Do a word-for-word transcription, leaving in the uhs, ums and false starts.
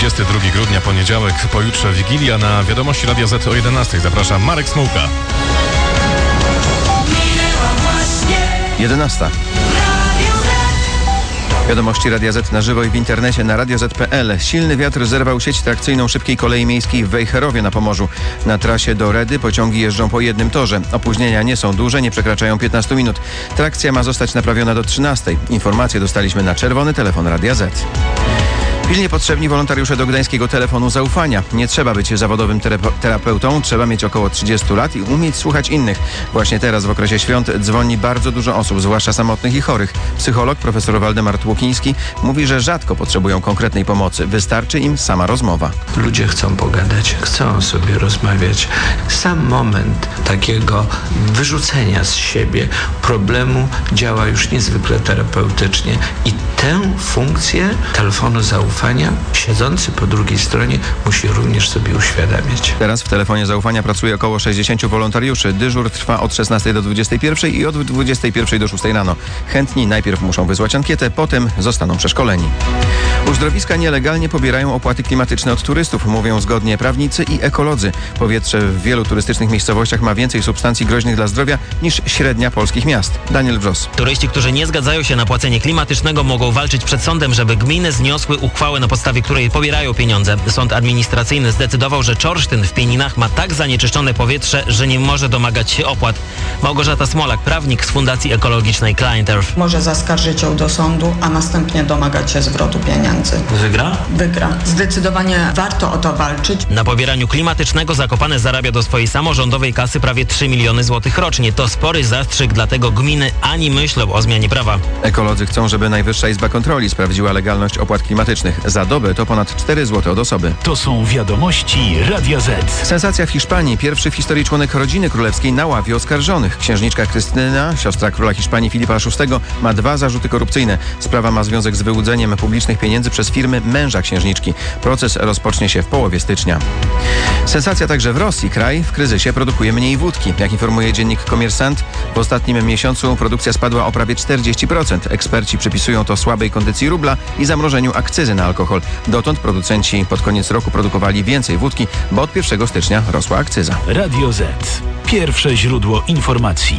dwudziestego drugiego grudnia, poniedziałek, pojutrze Wigilia. Na Wiadomości Radia Z o jedenastej zaprasza Marek Smułka. jedenasta. Wiadomości Radia Z na żywo i w internecie na radio zet kropka pe el. Silny wiatr zerwał sieć trakcyjną szybkiej kolei miejskiej w Wejherowie na Pomorzu. Na trasie do Redy pociągi jeżdżą po jednym torze. Opóźnienia nie są duże, nie przekraczają piętnastu minut. Trakcja ma zostać naprawiona do trzynastej. Informacje dostaliśmy na czerwony telefon Radia Z. Pilnie potrzebni wolontariusze do gdańskiego telefonu zaufania. Nie trzeba być zawodowym terapeutą, trzeba mieć około trzydziestu lat i umieć słuchać innych. Właśnie teraz w okresie świąt dzwoni bardzo dużo osób, zwłaszcza samotnych i chorych. Psycholog profesor Waldemar Tłukiński mówi, że rzadko potrzebują konkretnej pomocy. Wystarczy im sama rozmowa. Ludzie chcą pogadać, chcą sobie rozmawiać. Sam moment takiego wyrzucenia z siebie problemu działa już niezwykle terapeutycznie i tę funkcję telefonu zaufania siedzący po drugiej stronie musi również sobie uświadamiać. Teraz w telefonie zaufania pracuje około sześćdziesięciu wolontariuszy. Dyżur trwa od szesnastej do dwudziestej pierwszej i od dwudziestej pierwszej do szóstej rano. Chętni najpierw muszą wysłać ankietę, potem zostaną przeszkoleni. Uzdrowiska nielegalnie pobierają opłaty klimatyczne od turystów, mówią zgodnie prawnicy i ekolodzy. Powietrze w wielu turystycznych miejscowościach ma więcej substancji groźnych dla zdrowia niż średnia polskich miast. Daniel Wrzos. Turyści, którzy nie zgadzają się na płacenie klimatycznego, mogą walczyć przed sądem, żeby gminy zniosły uchwałę, na podstawie której pobierają pieniądze. Sąd administracyjny zdecydował, że Czorsztyn w Pieninach ma tak zanieczyszczone powietrze, że nie może domagać się opłat. Małgorzata Smolak, prawnik z Fundacji Ekologicznej Client Earth. Może zaskarżyć ją do sądu, a następnie domagać się zwrotu pieniędzy. Wygra? Wygra. Zdecydowanie warto o to walczyć. Na pobieraniu klimatycznego Zakopane zarabia do swojej samorządowej kasy prawie trzy miliony złotych rocznie. To spory zastrzyk, dlatego gminy ani myślą o zmianie prawa. Ekolodzy chcą, żeby Najwyższa Izba Kontroli sprawdziła legalność opłat klimatycznych. Za dobę to ponad cztery złote od osoby. To są Wiadomości Radia Z. Sensacja w Hiszpanii. Pierwszy w historii członek rodziny królewskiej na ławie oskarżonych. Księżniczka Krystyna, siostra króla Hiszpanii Filipa szóstego, ma dwa zarzuty korupcyjne. Sprawa ma związek z wyłudzeniem publicznych pieniędzy przez firmy męża księżniczki. Proces rozpocznie się w połowie stycznia. Sensacja także w Rosji. Kraj w kryzysie produkuje mniej wódki. Jak informuje dziennik Komersant, w ostatnim miesiącu produkcja spadła o prawie czterdzieści procent. Eksperci przypisują to słabej kondycji rubla i zamrożeniu akcyzy na alkohol. Dotąd producenci pod koniec roku produkowali więcej wódki, bo od pierwszego stycznia rosła akcyza. Radio Z. Pierwsze źródło informacji.